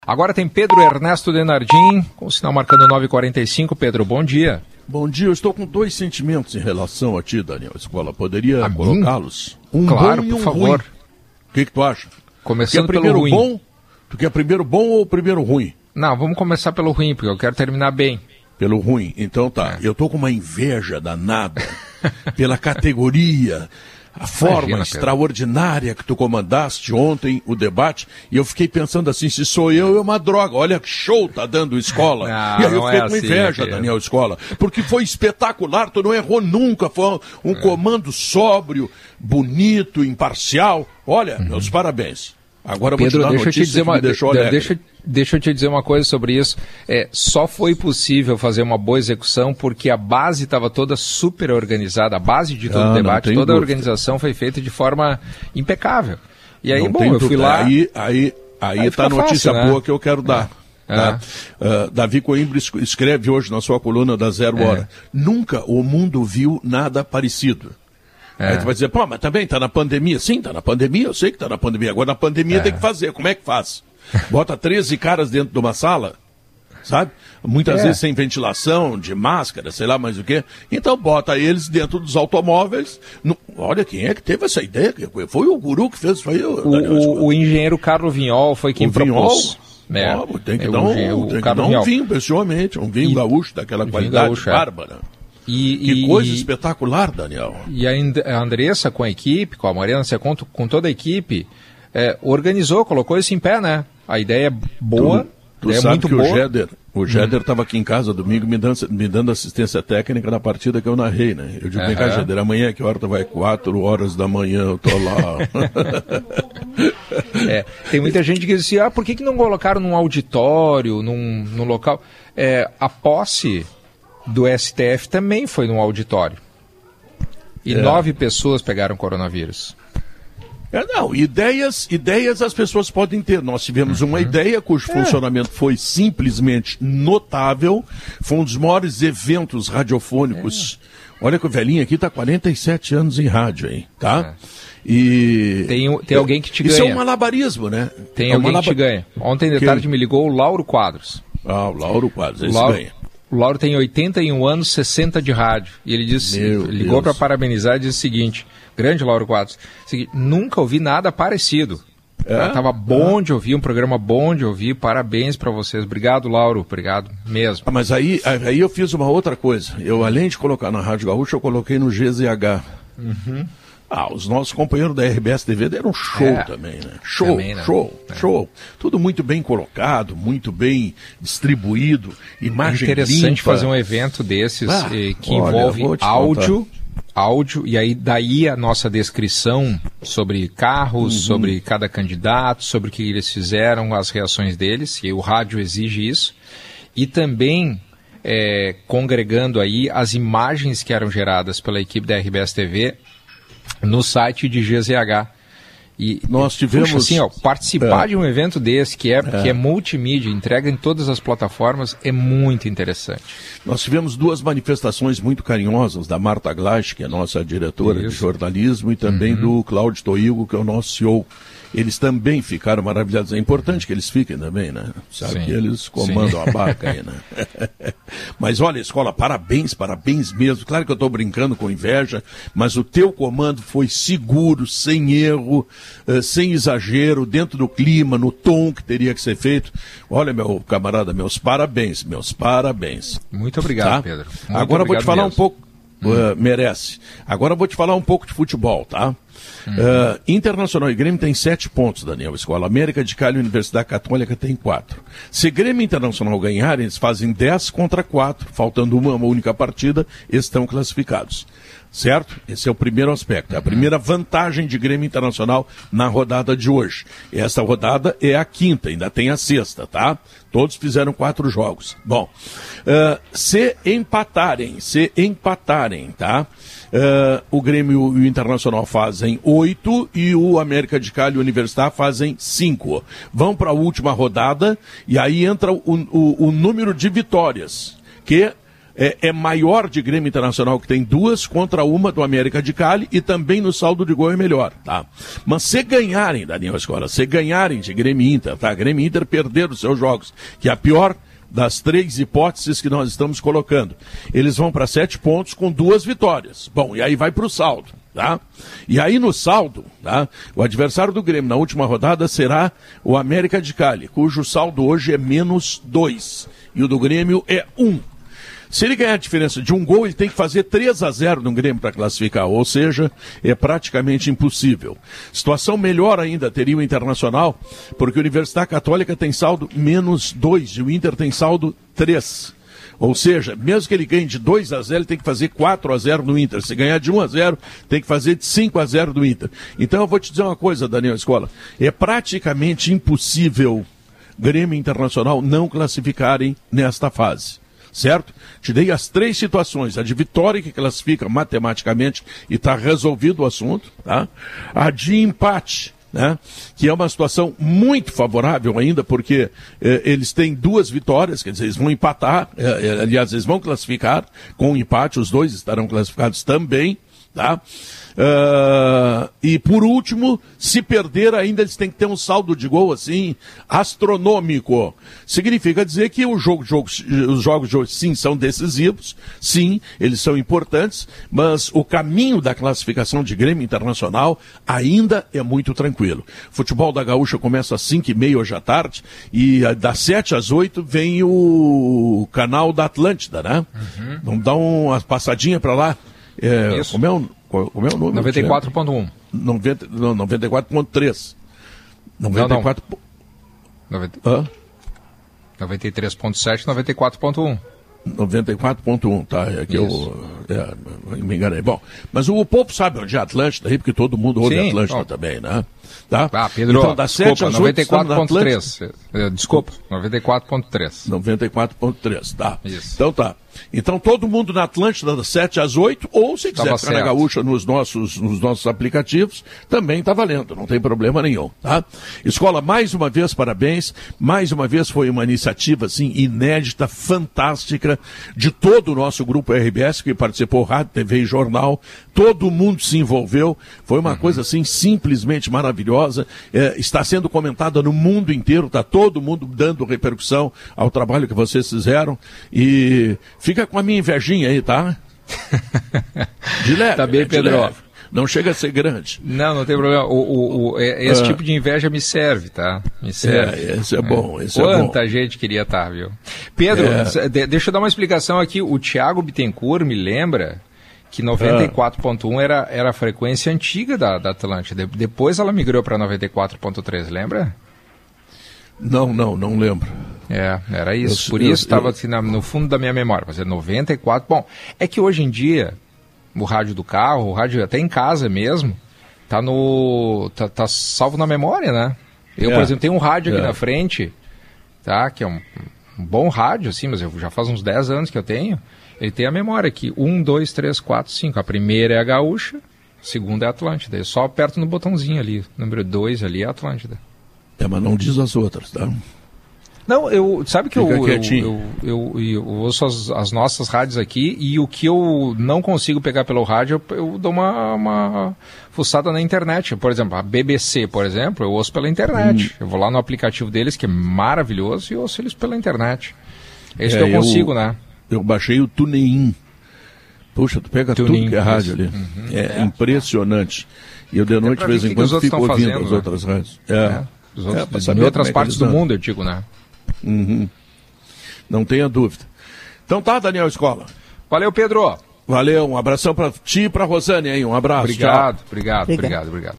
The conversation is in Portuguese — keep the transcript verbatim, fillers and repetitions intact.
Agora tem Pedro Ernesto Denardim, com o sinal marcando nove e quarenta e cinco. Pedro, bom dia. Bom dia, eu estou com dois sentimentos em relação a ti, Daniel Escola. Poderia colocá-los? Um claro, bom e um por favor. Ruim. O que, que tu acha? Começando tu quer primeiro pelo ruim. Bom? Tu quer primeiro bom ou primeiro ruim? Não, vamos começar pelo ruim, porque eu quero terminar bem. Pelo ruim. Então tá, é. Eu tô com uma inveja danada pela categoria, a forma Imagina, extraordinária que tu comandaste ontem o debate, e eu fiquei pensando assim, se sou eu, é uma droga. Olha que show tá dando Escola. Não, e aí eu fiquei é com assim, inveja, aqui. Daniel Escola, porque foi espetacular, tu não errou nunca, foi um é. comando sóbrio, bonito, imparcial. Olha, uhum. meus parabéns. Agora Pedro, vou te dar deixa eu te dizer uma, deixa, deixa eu te dizer uma coisa sobre isso. É, só foi possível fazer uma boa execução porque a base estava toda super organizada. A base de todo ah, o debate, toda dúvida. a organização foi feita de forma impecável. E aí, não bom, eu fui dúvida. lá... Aí, aí, aí, aí tá a notícia fácil, boa né? que eu quero dar. É. Tá? Uh, Davi Coimbra escreve hoje na sua coluna da Zero é. Hora. Nunca o mundo viu nada parecido. É. Aí tu vai dizer, pô, mas também tá na pandemia. Sim, tá na pandemia, eu sei que tá na pandemia. Agora na pandemia é. tem que fazer. Como é que faz? Bota treze caras dentro de uma sala, sabe? Muitas é. vezes sem ventilação, de máscara, sei lá mais o quê. Então bota eles dentro dos automóveis. No... Olha, quem é que teve essa ideia? Foi o guru que fez isso aí. O, o, o engenheiro Carlos Vinhol foi quem o propôs. Vinhol? É. Oh, tem que é, dar um, o, tem que dar um vinho, pessoalmente. Um vinho e... gaúcho daquela um qualidade gaúcho, bárbara. É. E, que e, coisa e, espetacular, Daniel. E a Andressa com a equipe, com a Mariana Seconto, com toda a equipe, é, organizou, colocou isso em pé, né? A ideia é boa, tu, tu ideia sabe é muito que boa. O Jéder o Jéder estava hum. aqui em casa domingo me dando, me dando assistência técnica na partida que eu narrei, né? Eu digo, vem cá, Jéder, amanhã que hora tu vai? Quatro horas da manhã eu tô lá. é, tem muita gente que diz assim, ah, por que, que não colocaram num auditório, num, num local? É, a posse do S T F também foi num auditório. E é. nove pessoas pegaram coronavírus. É, não, ideias, ideias as pessoas podem ter. Nós tivemos uhum. uma ideia cujo é. funcionamento foi simplesmente notável. Foi um dos maiores eventos radiofônicos. É. Olha que o velhinho aqui está há quarenta e sete anos em rádio, hein? Tá? É. E... Tem, tem alguém que te Isso ganha. Isso é um malabarismo, né? Tem é alguém malab... que te ganha. Ontem de tarde me ligou o Lauro Quadros. Ah, o Lauro Quadros, esse Lauro... ganha. O Lauro tem oitenta e um anos, sessenta de rádio. E ele disse, Meu ligou para parabenizar e disse o seguinte, grande Lauro Quadros, seguinte, nunca ouvi nada parecido. É? Tava bom é. de ouvir, um programa bom de ouvir, parabéns para vocês. Obrigado, Lauro, obrigado mesmo. Ah, mas aí, aí eu fiz uma outra coisa. Eu, além de colocar na Rádio Gaúcha, eu coloquei no G Z H. Uhum. Ah, os nossos companheiros da R B S T V deram show é, também, né? Show, também, né? show, é. show. Tudo muito bem colocado, muito bem distribuído, imagem limpa. É interessante fazer um evento desses ah, eh, que olha, envolve áudio, áudio, e aí daí a nossa descrição sobre carros, uhum. sobre cada candidato, sobre o que eles fizeram, as reações deles, e o rádio exige isso, e também é, congregando aí as imagens que eram geradas pela equipe da R B S T V no site de G Z H. E nós tivemos puxa, assim, ó, participar é. de um evento desse que é, é. que é multimídia, entrega em todas as plataformas, é muito interessante. Nós tivemos duas manifestações muito carinhosas da Marta Glasch, que é nossa diretora Isso. de jornalismo, e também uhum. do Cláudio Toigo, que é o nosso C E O. Eles também ficaram maravilhados. É importante que eles fiquem também, né? Sabe Sim. que eles comandam Sim. a barca aí, né? Mas olha, Escola, parabéns, parabéns mesmo. Claro que eu estou brincando com inveja, mas o teu comando foi seguro, sem erro, uh, sem exagero, dentro do clima, no tom que teria que ser feito. Olha, meu camarada, meus parabéns, meus parabéns. Muito obrigado, tá? Pedro. Muito Agora eu vou te falar mesmo. um pouco, uh, hum. merece. Agora eu vou te falar um pouco de futebol, tá? Uhum. Uh, Internacional e Grêmio tem sete pontos, Daniel Escola. América de Cali e Universidade Católica tem quatro. Se Grêmio e Internacional ganharem, eles fazem dez contra quatro, faltando uma, uma única partida, estão classificados. Certo? Esse é o primeiro aspecto. É a primeira vantagem de Grêmio Internacional na rodada de hoje. Essa rodada é a quinta, ainda tem a sexta, tá? Todos fizeram quatro jogos. Bom, uh, se empatarem, se empatarem, tá? Uh, o Grêmio e o Internacional fazem oito e o América de Cali e o Universidade fazem cinco. Vão para a última rodada e aí entra o, o, o número de vitórias, que é, é maior de Grêmio Internacional, que tem duas, contra uma do América de Cali, e também no saldo de gol é melhor, tá? Mas se ganharem, Daniel Escola, se ganharem de Grêmio e Inter, tá? Grêmio e Inter perderam os seus jogos, que é a pior das três hipóteses que nós estamos colocando. Eles vão para sete pontos com duas vitórias. Bom, e aí vai para o saldo, tá? E aí no saldo, tá? O adversário do Grêmio na última rodada será o América de Cali, cujo saldo hoje é menos dois. E o do Grêmio é um. Se ele ganhar a diferença de um gol, ele tem que fazer três a zero no Grêmio para classificar, ou seja, é praticamente impossível. Situação melhor ainda teria o Internacional, porque a Universidade Católica tem saldo menos dois e o Inter tem saldo três. Ou seja, mesmo que ele ganhe de dois a zero, ele tem que fazer quatro a zero no Inter. Se ganhar de um a zero, tem que fazer de cinco a zero no Inter. Então eu vou te dizer uma coisa, Daniel Escola, é praticamente impossível Grêmio e Internacional não classificarem nesta fase. Certo? Te dei as três situações, a de vitória que classifica matematicamente e está resolvido o assunto, tá? A de empate, né? Que é uma situação muito favorável ainda, porque eh, eles têm duas vitórias, quer dizer, eles vão empatar, eh, aliás, eles vão classificar com um empate, os dois estarão classificados também, tá? Uh, e por último, se perder ainda eles têm que ter um saldo de gol assim astronômico. Significa dizer que o jogo, jogo, os jogos de hoje sim são decisivos, sim, eles são importantes, mas o caminho da classificação de Grêmio Internacional ainda é muito tranquilo. Futebol da Gaúcha começa às cinco e meia hoje à tarde e das sete às oito vem o canal da Atlântida, né? Uhum. Vamos dar uma passadinha para lá. É, Isso. Como é o Como é o nome? noventa e quatro ponto um. noventa, não, noventa e quatro ponto três. noventa e quatro... Não, não. noventa... noventa e três ponto sete, noventa e quatro ponto um. noventa e quatro ponto um, tá? É que eu é, me enganei. Bom, mas o povo sabe onde é Atlântida aí, porque todo mundo ouve Sim, Atlântida ó. também, né? Tá? Ah, Pedro, então, das desculpa, noventa e quatro ponto três. Desculpa, noventa e quatro ponto três. noventa e quatro ponto três, tá. Isso. Então tá. Então todo mundo na Atlântida das sete às oito, ou se quiser ficar na Gaúcha nos nossos, nos nossos aplicativos, também está valendo, não tem problema nenhum, tá? Escola, mais uma vez, parabéns, mais uma vez foi uma iniciativa, assim, inédita, fantástica, de todo o nosso grupo R B S, que participou, rádio, T V e jornal, todo mundo se envolveu, foi uma uhum. coisa, assim, simplesmente maravilhosa, é, está sendo comentada no mundo inteiro, está todo mundo dando repercussão ao trabalho que vocês fizeram, e fica com a minha invejinha aí, tá? De leve. Tá bem, Pedro. Leve. Não chega a ser grande. Não, não tem problema. O, o, o, esse ah. tipo de inveja me serve, tá? Me serve. É, esse é bom, esse Quanta é bom. Quanta gente queria estar, viu? Pedro, é. deixa eu dar uma explicação aqui. O Thiago Bittencourt me lembra que noventa e quatro ponto um ah. era, era a frequência antiga da, da Atlântida. Depois ela migrou para noventa e quatro ponto três, lembra? Não, não, não lembro. É, era isso. Eu, Por eu, isso estava assim, no fundo da minha memória. Mas é noventa e quatro. Bom, é que hoje em dia, o rádio do carro, o rádio até em casa mesmo, tá no. tá, tá salvo na memória, né? Eu, é, por exemplo, tenho um rádio aqui é. na frente, tá? Que é um, um bom rádio, assim, mas eu já faz uns dez anos que eu tenho. Ele tem a memória aqui. um, dois, três, quatro, cinco. A primeira é a Gaúcha, a segunda é a Atlântida. Eu só aperto no botãozinho ali. Número dois ali é a Atlântida. É, mas não diz as outras, tá? Não, eu, sabe que eu, eu, eu, eu, eu ouço as, as nossas rádios aqui e o que eu não consigo pegar pelo rádio, eu, eu dou uma, uma fuçada na internet. Por exemplo, a B B C, por exemplo, eu ouço pela internet. Hum. Eu vou lá no aplicativo deles, que é maravilhoso, e ouço eles pela internet. É isso é, que eu consigo, eu, né? Eu baixei o TuneIn. Puxa, tu pega TuneIn, tudo que é rádio ali. Uhum. É, é impressionante. E eu de noite, de vez em quando, fico ouvindo fazendo, as né? outras rádios. É. é. Os outros, é, em outras partes do mundo, eu digo, né? Uhum. Não tenha dúvida. Então tá, Daniel Escola. Valeu, Pedro. Valeu, um abração para ti e para Rosane aí, um abraço. Obrigado, obrigado, obrigado, obrigado, obrigado.